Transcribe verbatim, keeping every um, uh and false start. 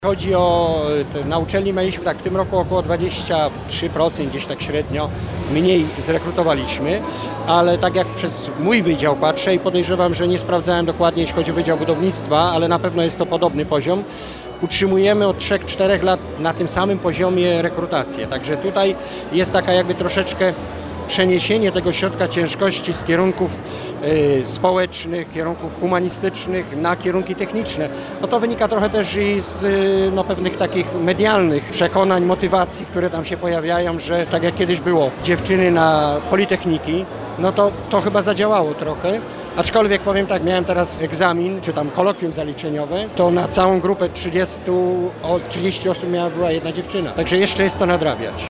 Chodzi o, te, na uczelni mieliśmy tak w tym roku około dwadzieścia trzy procent, gdzieś tak średnio mniej zrekrutowaliśmy, ale tak jak przez mój wydział patrzę i podejrzewam, że nie sprawdzałem dokładnie, jeśli chodzi o Wydział Budownictwa, ale na pewno jest to podobny poziom. Utrzymujemy od trzech czterech lat na tym samym poziomie rekrutację, także tutaj jest taka jakby troszeczkę przeniesienie tego środka ciężkości z kierunków y, społecznych, kierunków humanistycznych na kierunki techniczne. No to wynika trochę też i z y, no, pewnych takich medialnych przekonań, motywacji, które tam się pojawiają, że tak jak kiedyś było, dziewczyny na politechniki, no to to chyba zadziałało trochę. Aczkolwiek powiem tak, miałem teraz egzamin, czy tam kolokwium zaliczeniowe, to na całą grupę trzydziestu, o trzydzieści osób miała była jedna dziewczyna. Także jeszcze jest to nadrabiać.